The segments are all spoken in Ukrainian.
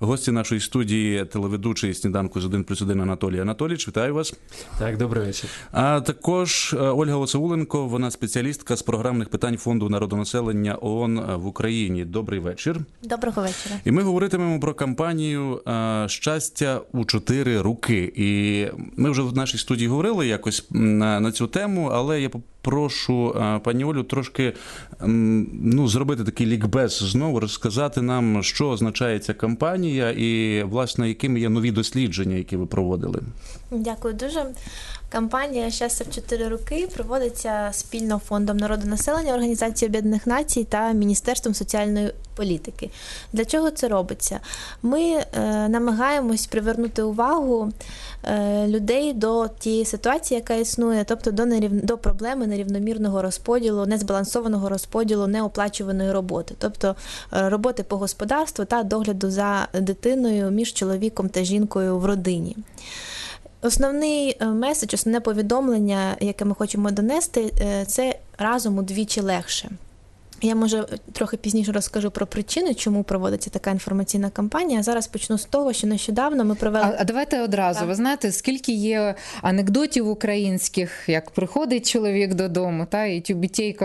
Гості нашої студії телеведучий «Сніданку з 1+1» Анатолій Анатолійович. Вітаю вас. Так, добрий вечір. А також Ольга Оцеуленко, вона спеціалістка з програмних питань Фонду народонаселення ООН в Україні. Добрий вечір. Доброго вечора. І ми говоритимемо про кампанію «Щастя у 4 руки». І ми вже в нашій студії говорили якось на цю тему, але я прошу пані Олю трошки зробити такий лікбез знову, розказати нам, що означає ця кампанія і, власне, якими є нові дослідження, які ви проводили. Дякую дуже. Кампанія «Щастя в 4 роки» проводиться спільно Фондом народонаселення Організації Об'єднаних Націй та Міністерством соціальної політики. Для чого це робиться? Ми намагаємось привернути увагу людей до тієї ситуації, яка існує, тобто до проблеми нерівномірного розподілу, незбалансованого розподілу неоплачуваної роботи, тобто роботи по господарству та догляду за дитиною між чоловіком та жінкою в родині. Основний меседж, основне повідомлення, яке ми хочемо донести, це разом удвічі легше. Я, може, трохи пізніше розкажу про причини, чому проводиться така інформаційна кампанія. А зараз почну з того, що нещодавно ми провели... А давайте одразу. Так. Ви знаєте, скільки є анекдотів українських, як приходить чоловік додому, і тюбітейка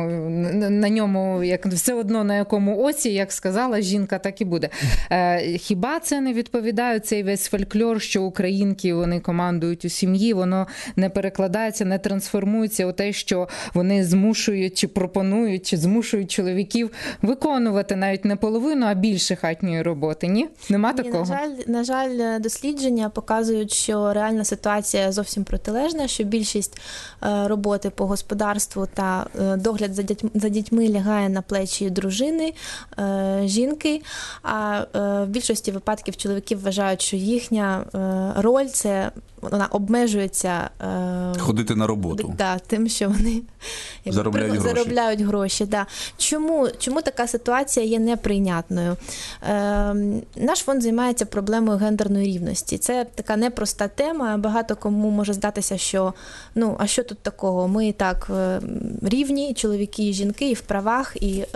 на ньому, як все одно на якому оці, як сказала жінка, так і буде. Хіба це не відповідає цей весь фольклор, що українки, вони командують у сім'ї, воно не перекладається, не трансформується у те, що вони змушують, чи пропонують, чи змушують чоловіків виконувати навіть не половину, а більше хатньої роботи. Ні? Нема такого? На жаль, дослідження показують, що реальна ситуація зовсім протилежна, що більшість роботи по господарству та догляд за дітьми лягає на плечі дружини, жінки, а в більшості випадків чоловіки вважають, що їхня роль – це вона обмежується ходити на роботу. Тим, що вони заробляють гроші. Чому така ситуація є неприйнятною? Наш фонд займається проблемою гендерної рівності. Це така непроста тема. Багато кому може здатися, що а що тут такого? Ми і так рівні, чоловіки і жінки, і в правах, і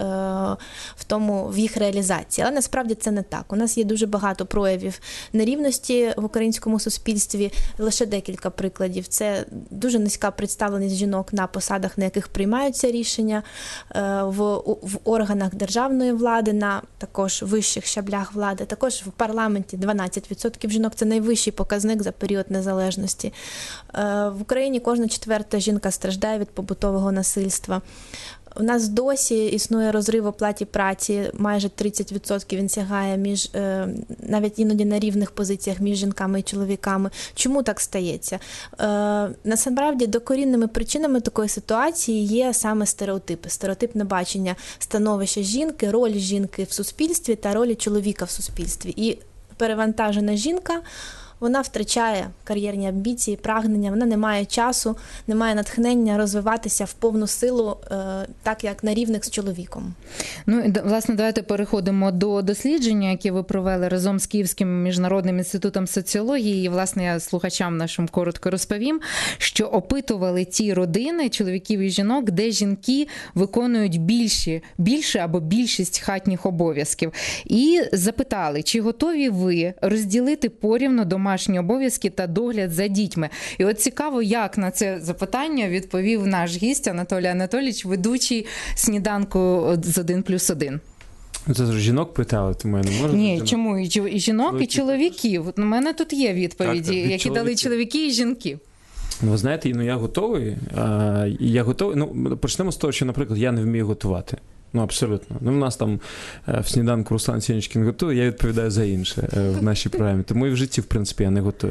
в їх реалізації. Але насправді це не так. У нас є дуже багато проявів нерівності в українському суспільстві. Лише декілька прикладів. Це дуже низька представленість жінок на посадах, на яких приймаються рішення, в органах державної влади, на також вищих щаблях влади. Також в парламенті 12% жінок – це найвищий показник за період незалежності. В Україні кожна 4-та жінка страждає від побутового насильства. У нас досі існує розрив в оплаті праці, майже 30% він сягає навіть іноді на рівних позиціях між жінками і чоловіками. Чому так стається? Насправді, докорінними причинами такої ситуації є саме стереотипи, стереотипне бачення становища жінки, ролі жінки в суспільстві та ролі чоловіка в суспільстві. І перевантажена жінка, вона втрачає кар'єрні амбіції, прагнення, вона не має часу, не має натхнення розвиватися в повну силу, так як на рівних з чоловіком. Власне, давайте переходимо до дослідження, яке ви провели разом з Київським міжнародним інститутом соціології. І, власне, я слухачам нашим коротко розповім, що опитували ті родини, чоловіків і жінок, де жінки виконують більше або більшість хатніх обов'язків. І запитали, чи готові ви розділити порівну домашні обов'язки та догляд за дітьми. І от цікаво, як на це запитання відповів наш гість Анатолій Анатолійович, ведучий «Сніданку з 1+1». Це ж жінок питали, тому я не можу. Ні, чому? І жінок, і чоловіків. У мене тут є відповіді, які дали чоловіки і жінки. Ви знаєте, я готовий. Почнемо з того, що, наприклад, я не вмію готувати. Абсолютно. У нас там в «Сніданку» Руслан Сенічкін готує, я відповідаю за інше в нашій програмі. Тому і в житті, в принципі, я не готую.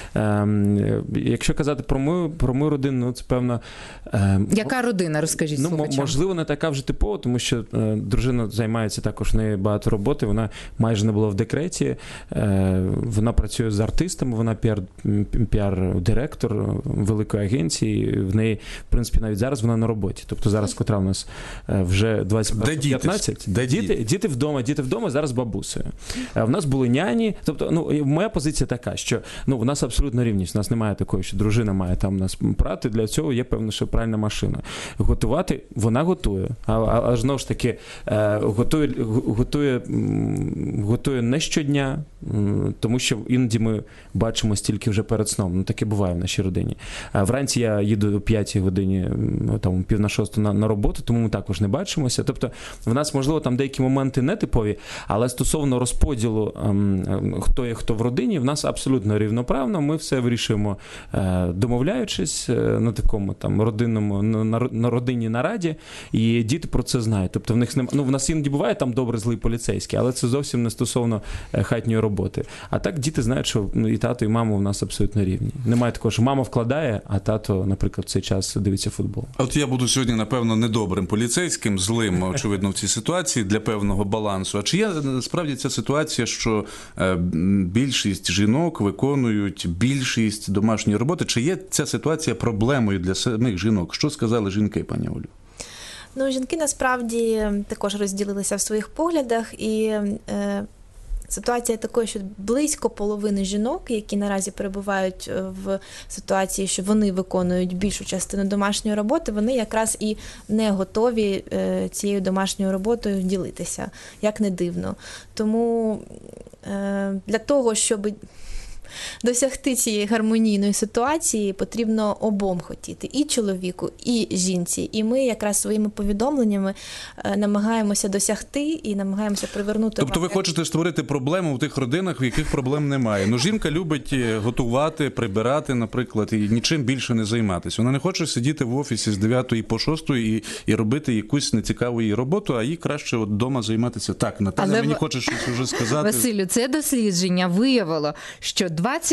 Якщо казати про мою родину, це певно... Яка родина, розкажіть слухачам? Можливо, не така вже типова, тому що дружина займається також, в неї багато роботи, вона майже не була в декреті, вона працює з артистами, вона піар-директор великої агенції, в неї, в принципі, навіть зараз вона на роботі. Тобто зараз, котра у нас вже 20 називається Де 15. Діти вдома зараз з бабусею. В нас були няні. Тобто, моя позиція така, що в нас абсолютно рівність. У нас немає такої, що дружина має там нас прати. Для цього є певна, що пральна машина. Готувати вона готує. А знову ж таки, готує не щодня, тому що іноді ми бачимо стільки вже перед сном. Таке буває в нашій родині. Вранці я їду о 5 годині, там, 5:45 на роботу, тому ми також не бачимося. Тобто в нас, можливо, там деякі моменти нетипові, але стосовно розподілу, хто є хто в родині, в нас абсолютно рівноправно. Ми все вирішуємо, домовляючись на такому там родинному, на родинній нараді, і діти про це знають. Тобто в них в нас іноді буває там добре, злий поліцейський, але це зовсім не стосовно хатньої роботи. А так діти знають, що і тато, і мама у нас абсолютно рівні. Немає такого, що мама вкладає, а тато, наприклад, в цей час дивиться футбол. От я буду сьогодні, напевно, недобрим поліцейським, злим, очевидно, в цій ситуації для певного балансу. А чи є насправді ця ситуація, що більшість жінок виконують більшість домашньої роботи? Чи є ця ситуація проблемою для самих жінок? Що сказали жінки, пані Олю? Жінки насправді також розділилися в своїх поглядах, і ситуація така, що близько половини жінок, які наразі перебувають в ситуації, що вони виконують більшу частину домашньої роботи, вони якраз і не готові цією домашньою роботою ділитися, як не дивно. Тому для того, щоб досягти цієї гармонійної ситуації, потрібно обом хотіти, і чоловіку, і жінці. І ми якраз своїми повідомленнями намагаємося досягти і намагаємося привернути. Тобто ви хочете створити проблему в тих родинах, в яких проблем немає. Жінка любить готувати, прибирати, наприклад, і нічим більше не займатися. Вона не хоче сидіти в офісі з 9 по 6 і робити якусь нецікаву їй роботу, а їй краще вдома займатися. Так, Наталя, мені хоче щось вже сказати. Василю, це дослідження виявило, що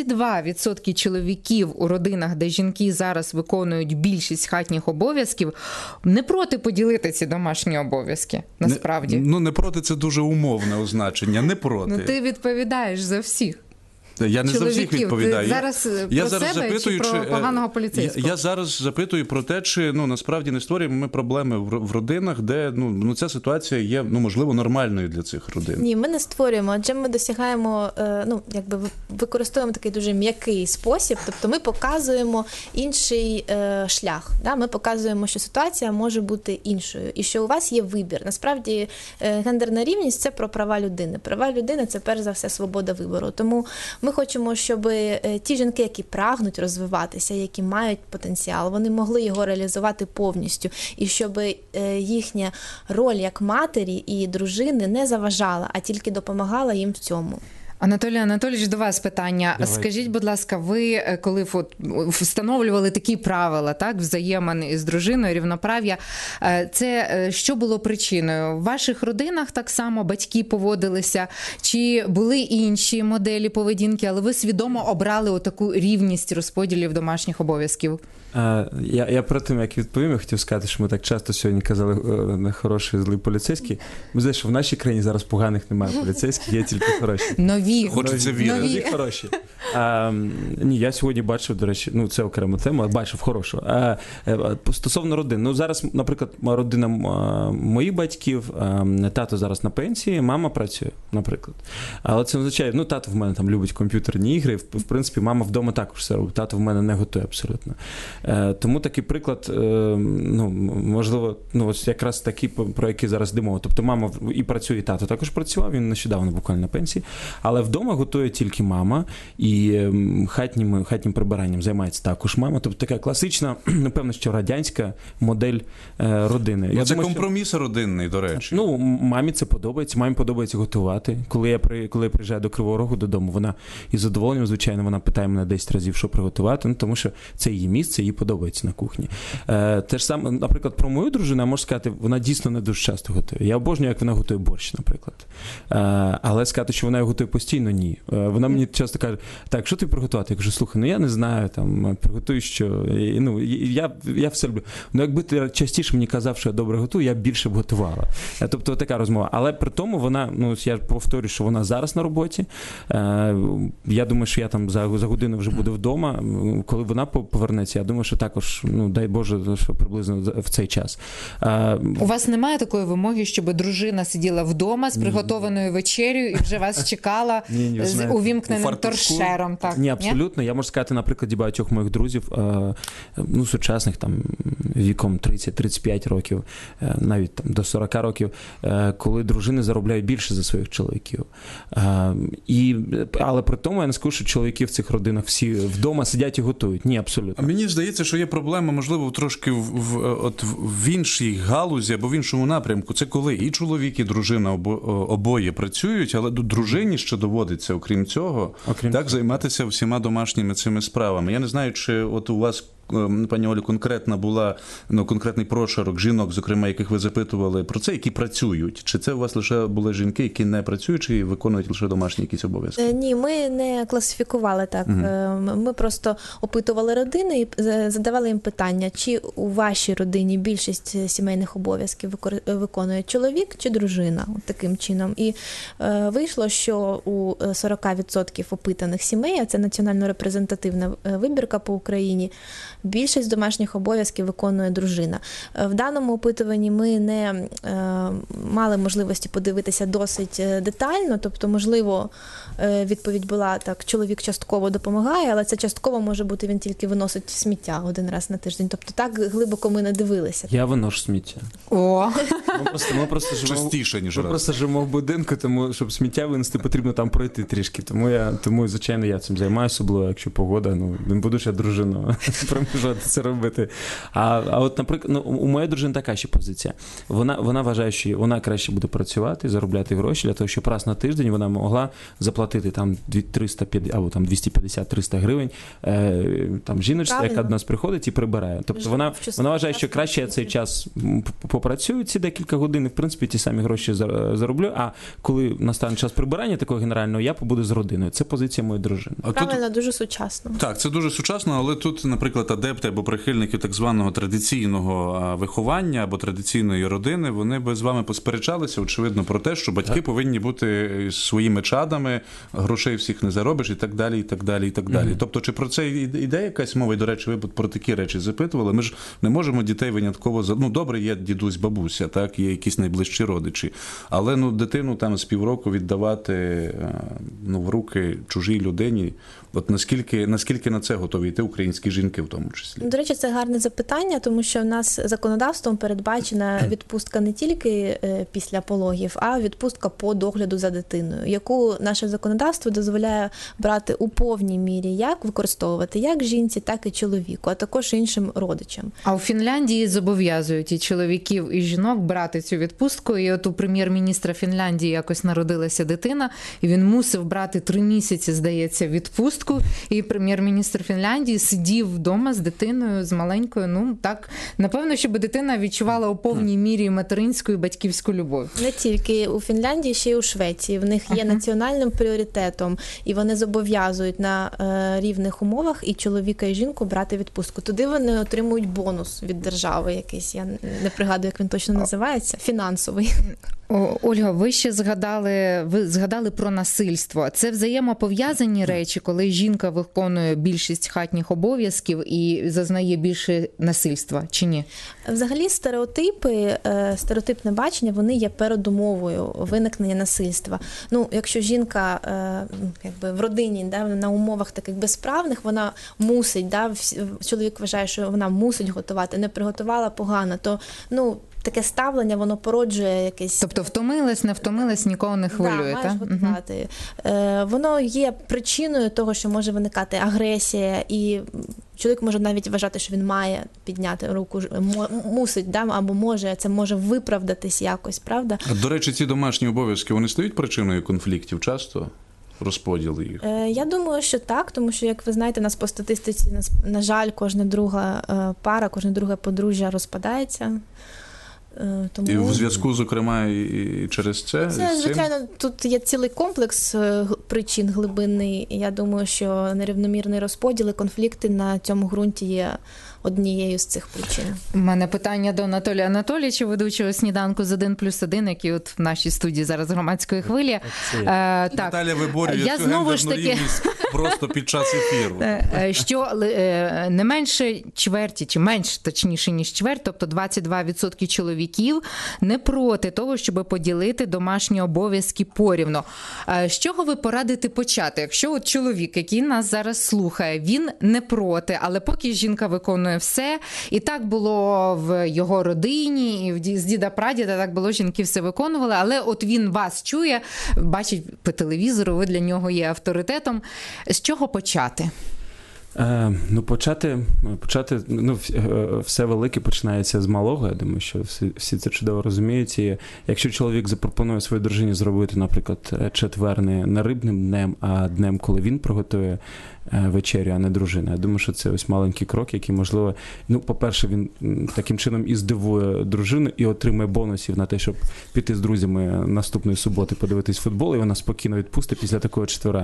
22% чоловіків у родинах, де жінки зараз виконують більшість хатніх обов'язків, не проти поділити ці домашні обов'язки, насправді. Не проти – це дуже умовне означення, не проти. Ти відповідаєш за всіх. Я не чоловіків. За всіх відповідаю. Ти зараз про себе чи про поганого поліцейського? Я зараз запитую про те, чи насправді не створюємо ми проблеми в родинах, де ця ситуація є, можливо, нормальною для цих родин. Ні, ми не створюємо, адже ми досягаємо, використовуємо такий дуже м'який спосіб, тобто ми показуємо інший шлях. Да? Ми показуємо, що ситуація може бути іншою і що у вас є вибір. Насправді, гендерна рівність – це про права людини. Права людини – це, перш за все, свобода вибору. Тому ми хочемо, щоб ті жінки, які прагнуть розвиватися, які мають потенціал, вони могли його реалізувати повністю. І щоб їхня роль як матері і дружини не заважала, а тільки допомагала їм в цьому. Анатолій Анатолійович, до вас питання. Давайте. Скажіть, будь ласка, ви, коли встановлювали такі правила, так, взаємин із дружиною, рівноправ'я, це що було причиною? В ваших родинах так само батьки поводилися? Чи були інші моделі поведінки, але ви свідомо обрали отаку рівність розподілів домашніх обов'язків? Я перед тим, як відповім, я хотів сказати, що ми так часто сьогодні казали на хороший, злий поліцейський. Ми знаємо, що в нашій країні зараз поганих немає поліцейських, є тільки хороші. Хочеться вірити. Нові хороші. Ні, я сьогодні бачив, до речі, це окрема тема, бачив хорошу. Стосовно родин. Зараз, наприклад, родина моїх батьків, тато зараз на пенсії, мама працює, наприклад. Але це означає, тато в мене там любить комп'ютерні ігри, в принципі, мама вдома також все робить, тато в мене не готує абсолютно. Тому такий приклад, можливо, ось якраз такий, про який зараз йде мова. Тобто мама і працює, і тато також працював, він нещодавно буквально на пенсії, але вдома готує тільки мама, і хатнім прибиранням займається також мама. Тобто така класична, напевно, що радянська модель родини. Це компроміс родинний, до речі. Мамі це подобається, мамі подобається готувати. Коли я приїжджаю до Кривого Рогу додому, вона із задоволенням, звичайно, вона питає мене 10 разів, що приготувати, тому що це її місце, їй подобається на кухні. Те ж саме, наприклад, про мою дружину, я можу сказати, вона дійсно не дуже часто готує. Я обожнюю, як вона готує борщ, наприклад. Але сказати, що вона його готує постійно, постійно ні. Вона мені часто каже, так, що ти приготувати? Я кажу, слухай, я не знаю, там, приготую що. Я все люблю. Якби ти частіше мені казав, що я добре готую, я б більше б готувала. Тобто така розмова. Але при тому вона, я повторюю, що вона зараз на роботі. Я думаю, що я там за годину вже буду вдома. Коли вона повернеться, я думаю, що також, дай Боже, що приблизно в цей час. У вас немає такої вимоги, щоб дружина сиділа вдома з приготованою вечерею і вже вас чекала з увімкненим торшером? Так. Ні, абсолютно. Я можу сказати, на прикладі багатьох моїх друзів, сучасних, там, віком 30-35 років, навіть там, до 40 років, коли дружини заробляють більше за своїх чоловіків. Але при тому я не скажу, що чоловіки в цих родинах всі вдома сидять і готують. Ні, абсолютно. А мені здається, що є проблема, можливо, трошки в іншій галузі або в іншому напрямку. Це коли і чоловік, і дружина обоє працюють, але дружині ще доводиться, окрім цього, займатися всіма домашніми цими справами. Я не знаю, чи от у вас, пані Олю, конкретний прошарок жінок, зокрема, яких ви запитували про це, які працюють. Чи це у вас лише були жінки, які не працюють, чи виконують лише домашні якісь обов'язки? Ні, ми не класифікували так. Ми просто опитували родини і задавали їм питання, чи у вашій родині більшість сімейних обов'язків виконує чоловік чи дружина. От таким чином. І вийшло, що у 40% опитаних сімей, а це національно репрезентативна вибірка по Україні, більшість домашніх обов'язків виконує дружина. В даному опитуванні ми не мали можливості подивитися досить детально, тобто, можливо, відповідь була так, чоловік частково допомагає, але це частково може бути, він тільки виносить сміття один раз на тиждень. Тобто так глибоко ми не дивилися. Я виношу сміття. О! Ми просто частіше, ніж раз. Ми просто живемо в будинку, тому щоб сміття винести, потрібно там пройти трішки. Тому звичайно, я цим займаюся, особливо, якщо погода, не буду ще дружину примушувати це робити. А от, наприклад, у моєї дружини така ще позиція. Вона вважає, що вона краще буде працювати, заробляти гроші для того, щоб раз на тиждень вона могла заплатити там 350 або там 250-300 гривень там жіночці, яка до нас приходить і прибирає. Тобто вона вважає, що краще я цей час попрацюю, ці декілька годин, і, в принципі, ті самі гроші зароблю, а коли настане час прибирання такого генерального, я побуду з родиною. Це позиція моєї дружини. Правильно, дуже сучасно. Так, це дуже сучасно, але тут, наприклад, адепти або прихильники так званого традиційного виховання або традиційної родини, вони би з вами посперечалися, очевидно, про те, що батьки повинні бути своїми чадами, грошей всіх не заробиш і так далі, і так далі, і так далі. Тобто, чи про це йде якась мова? І, до речі, ви про такі речі запитували. Ми ж не можемо дітей винятково... добре, є дідусь, бабуся, так, є якісь найближчі родичі, але, дитину там з півроку віддавати в руки чужій людині, от наскільки на це готові йти українські жінки в тому числі? До речі, це гарне запитання, тому що в нас законодавством передбачена відпустка не тільки після пологів, а відпустка по догляду за дитиною, яку наше законодавство дозволяє брати у повній мірі, як використовувати як жінці, так і чоловіку, а також іншим родичам. А у Фінляндії зобов'язують і чоловіків, і жінок брати цю відпустку. І от у прем'єр-міністра Фінляндії якось народилася дитина, і він мусив брати 3 місяці, здається, відпустку. І прем'єр-міністр Фінляндії сидів вдома з дитиною, з маленькою. Так, напевно, щоб дитина відчувала у повній мірі материнську і батьківську любов. Не тільки у Фінляндії, ще й у Швеції. В них є національним пріоритетом, і вони зобов'язують на рівних умовах і чоловіка, і жінку брати відпустку. Туди вони отримують бонус від держави якийсь, я не пригадую, як він точно називається, фінансовий. Ольга, ви ще згадали про насильство. Це взаємопов'язані речі, коли жінка виконує більшість хатніх обов'язків і зазнає більше насильства, чи ні? Взагалі стереотипне бачення, вони є передумовою виникнення насильства. Якщо жінка в родині, на умовах таких безправних, вона мусить, чоловік вважає, що вона мусить готувати, не приготувала погано, то, таке ставлення, воно породжує якесь... Тобто втомилась, не втомилась, нікого не хвилює, так? Маєш готувати. Воно є причиною того, що може виникати агресія, і чоловік може навіть вважати, що він має підняти руку, мусить, або може, це може виправдатись якось, правда? До речі, ці домашні обов'язки, вони стають причиною конфліктів часто? Розподіл їх? Я думаю, що так, тому що, як ви знаєте, у нас по статистиці, на жаль, кожна друга пара, кожне друге подружжя розпадається. Тому... І в зв'язку, зокрема, і через це? Звичайно, тут є цілий комплекс причин глибинний. Я думаю, що нерівномірний розподіл і конфлікти на цьому ґрунті є однією з цих причин. У мене питання до Анатолія Анатолійовича, ведучого «Сніданку з 1+1», який от в нашій студії зараз громадської хвилі. Наталя виборює цю гендерну рівність просто під час ефіру. Що не менше чверті, чи менше, точніше, ніж чверть, тобто 22% чоловіків не проти того, щоб поділити домашні обов'язки порівно. З чого ви порадите почати? Якщо от чоловік, який нас зараз слухає, він не проти, але поки жінка виконує все, і так було в його родині, і з діда-прадіда так було, жінки все виконували, але от він вас чує, бачить по телевізору, ви для нього є авторитетом. З чого почати? Почати, все велике починається з малого, я думаю, що всі це чудово розуміють. І якщо чоловік запропонує своїй дружині зробити, наприклад, четвер не рибним днем, а днем, коли він приготує вечерю, а не дружина. Я думаю, що це ось маленький крок, який, можливо, по-перше, він таким чином і здивує дружину, і отримає бонусів на те, щоб піти з друзями наступної суботи подивитись футбол, і вона спокійно відпустить після такого четвера.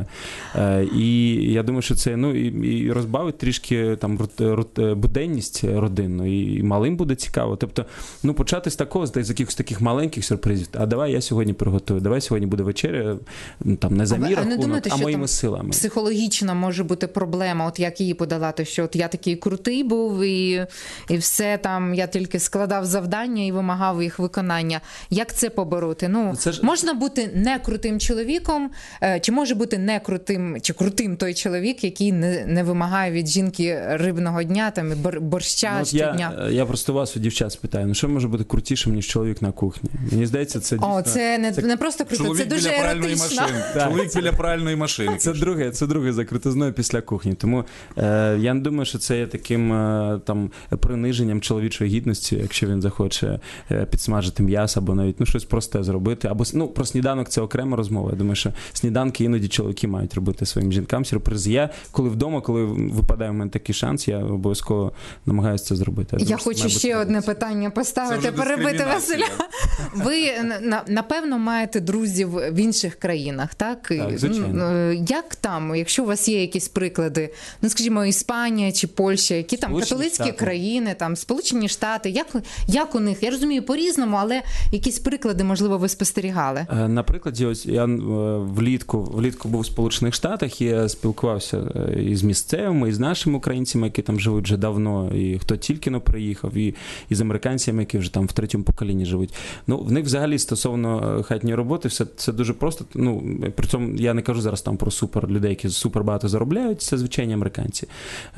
І я думаю, що це, і розбавить трішки там буденність родинну, і малим буде цікаво. Тобто, почати з такого, з якихось таких маленьких сюрпризів. А давай я сьогодні приготую, давай сьогодні буде вечеря, там, не за мій рахунок, а моїми силами. Психологічно може бути проблема, от як її подолати, що от я такий крутий був, і все там, я тільки складав завдання і вимагав їх виконання. Як це побороти? Можна бути не крутим чоловіком, чи може бути не крутим, чи крутим той чоловік, який не вимагає від жінки рибного дня, там, і борща щодня? Я просто вас, у дівчат, спитаю, що може бути крутішим, ніж чоловік на кухні? Мені здається, це дійсно... Це не просто круто, це дуже еротично. Чоловік біля пральної машини. Це друге за крутизною після кухні. Тому я не думаю, що це є таким там приниженням чоловічої гідності, якщо він захоче підсмажити м'ясо або навіть щось просте зробити. Або про сніданок це окрема розмова. Я думаю, що сніданки іноді чоловіки мають робити своїм жінкам сюрпризи. Я, коли вдома, коли випадає в мене такий шанс, я обов'язково намагаюся це зробити. Я хочу ще одне питання поставити, перебити Василя. Ви, напевно, маєте друзів в інших країнах, так? Так, звичайно. Як там, якщо у вас є якісь приклади, скажімо, Іспанія чи Польща, які там католицькі країни, там Сполучені Штати, як у них? Я розумію, по-різному, але якісь приклади, можливо, ви спостерігали? Наприклад, ось я влітку був у Сполучених Штатах, і я спілкувався із місцевими, і з нашими українцями, які там живуть вже давно, і хто тільки приїхав, і з американцями, які вже там в третьому поколінні живуть. В них взагалі стосовно хатньої роботи все дуже просто. При цьому я не кажу зараз там про супер людей, які супер багато заробляють, це звичайні американці.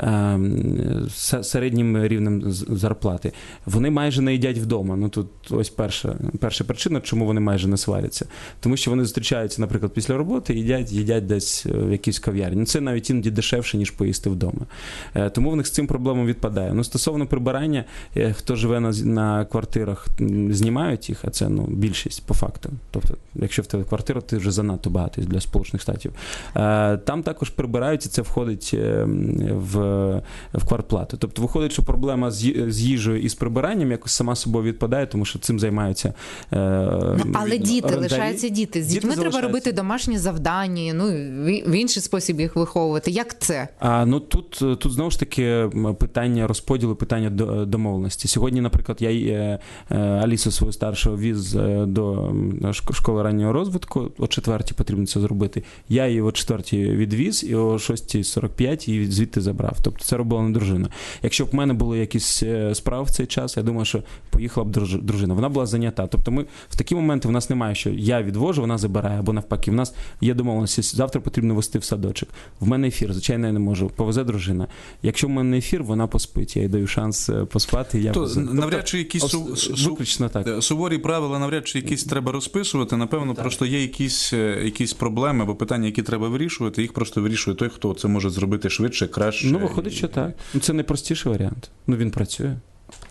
Середнім рівнем зарплати. Вони майже не їдять вдома. Тут ось перша причина, чому вони майже не сваряться. Тому що вони зустрічаються, наприклад, після роботи і їдять десь в якійсь кав'ярні. Це навіть іноді дешевше, ніж поїсти вдома. Тому в них з цим проблемом відпадає. Стосовно прибирання, хто живе на квартирах, знімають їх, а це більшість по факту. Тобто, якщо в тебе квартира, ти вже занадто багатий для Сполучених Штатів. Там також прибирають, і це входить в квартплату. Тобто виходить, що проблема з їжею і з прибиранням якось сама собою відпадає, тому що цим займаються але діти, лишаються діти. З дітьми треба робити домашні завдання, в інший спосіб їх виховувати. Як це? Тут знову ж таки питання розподілу, питання домовленості. Сьогодні, наприклад, я Алісу свою старшу віз до школи раннього розвитку, о 4:00 потрібно це зробити. Я її о 4:00 відвіз і о 6:45 її звідти забрав. Тобто це робила не дружина. Якщо б в мене були якісь справи в цей час, я думаю, що поїхала б дружина. Вона була зайнята. Тобто в такі моменти в нас немає, що я відвожу, вона забирає, або навпаки. В нас є домовленості, завтра потрібно вести в садочок. В мене ефір, звичайно, я не можу. Повезе дружина. Якщо в мене ефір, вона поспить. Я їй даю шанс поспати. Навряд чи якісь суворі правила, навряд чи якісь треба розписувати. Напевно, просто є якісь проблеми або питання, які треба вирішувати. Їх просто вирішує той, хто це може зробити швидше, краще. Виходить, що так. Це найпростіший варіант. Він працює.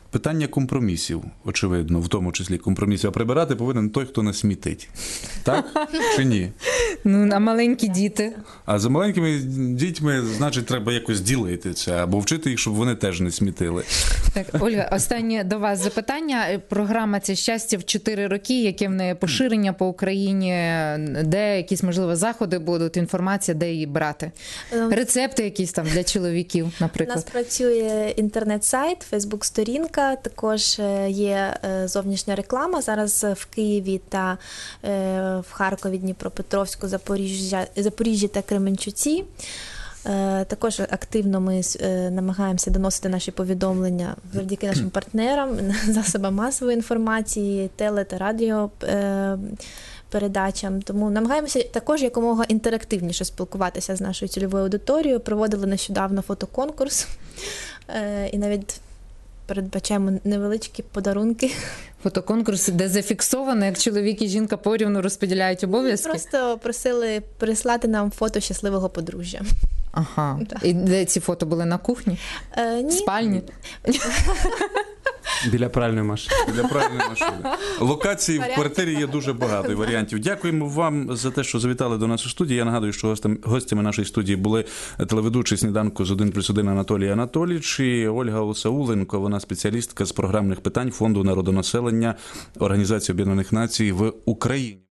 питання компромісів, очевидно, в тому числі компромісів. А прибирати повинен той, хто не смітить. Так чи ні? Ну, а маленькі діти? А за маленькими дітьми, значить, треба якось ділити це, або вчити їх, щоб вони теж не смітили. Так, Ольга, останнє до вас запитання. Програма «Це щастя» в 4 роки, яке в неї поширення по Україні, де якісь, можливо, заходи будуть, інформація, де її брати? Рецепти якісь там для чоловіків, У наприклад? нас працює інтернет-сайт, фейсбук-сторінка, також є зовнішня реклама зараз в Києві та в Харкові, Дніпропетровську, Запоріжжі та Кременчуці. Також активно ми намагаємося доносити наші повідомлення завдяки нашим партнерам, засобам масової інформації, теле- та радіо передачам. Тому намагаємося також якомога інтерактивніше спілкуватися з нашою цільовою аудиторією. Проводили нещодавно фотоконкурс і навіть передбачаємо невеличкі подарунки. Фотоконкурс, де зафіксовано, як чоловік і жінка порівну розподіляють обов'язки? Просто просили прислати нам фото щасливого подружжя. Ага. Так. І де ці фото були, на кухні? В Ні. спальні? Біля пральної машини. Для правильної машини. Локацій в квартирі є дуже багато і варіантів. Дякуємо вам за те, що завітали до нас у студії. Я нагадую, що гостями нашої студії були телеведучий «Сніданку» з 1+1 Анатолій Анатолійович і Ольга Осауленко. Вона спеціалістка з програмних питань Фонду народонаселення Організації Об'єднаних Націй в Україні.